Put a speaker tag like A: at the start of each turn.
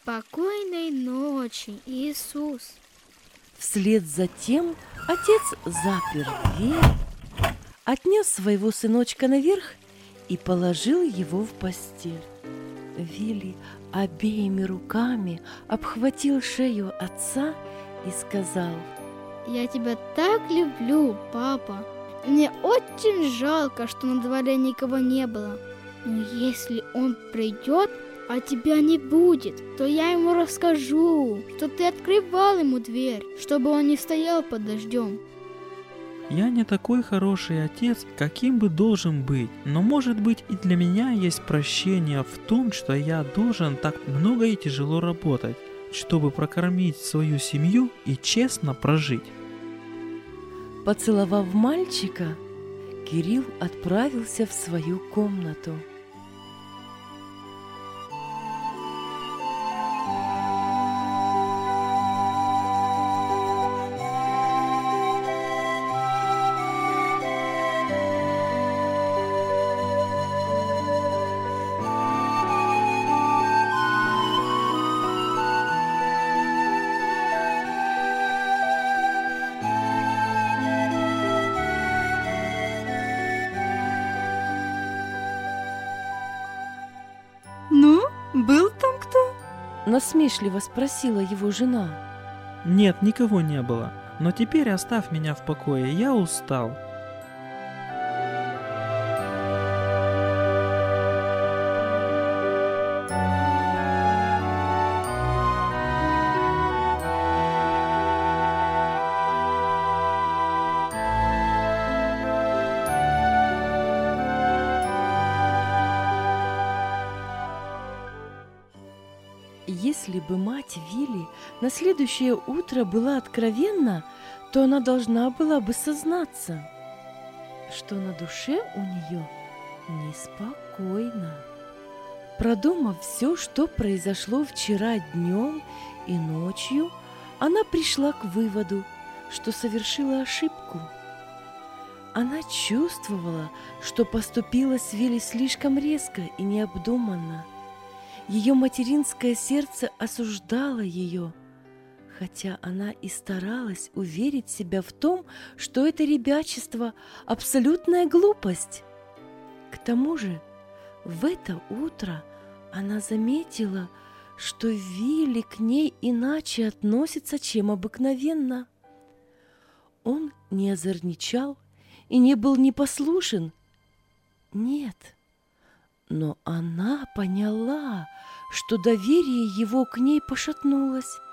A: Спокойной ночи, Иисус.
B: Вслед за тем отец запер дверь, отнес своего сыночка наверх и положил его в постель. Вилли обеими руками обхватил шею отца и сказал:
A: Я тебя так люблю, папа. Мне очень жалко, что на дворе никого не было. Но если он придет, а тебя не будет, то я ему расскажу, что ты открывал ему дверь, чтобы он не стоял под дождем.
C: Я не такой хороший отец, каким бы должен быть, но может быть и для меня есть прощение в том, что я должен так много и тяжело работать, чтобы прокормить свою семью и честно прожить.
B: Поцеловав мальчика, Кирилл отправился в свою комнату.
D: Ну, был там кто?
B: Насмешливо спросила его жена.
C: Нет, никого не было, но теперь оставь меня в покое, я устал.
B: Если бы мать Вилли на следующее утро была откровенна, то она должна была бы сознаться, что на душе у нее неспокойно. Продумав все, что произошло вчера днем и ночью, она пришла к выводу, что совершила ошибку. Она чувствовала, что поступила с Вилли слишком резко и необдуманно. Ее материнское сердце осуждало ее, хотя она и старалась уверить себя в том, что это ребячество – абсолютная глупость. К тому же в это утро она заметила, что Вилли к ней иначе относится, чем обыкновенно. Он не озорничал и не был непослушен. Нет. Но она поняла, что доверие его к ней пошатнулось.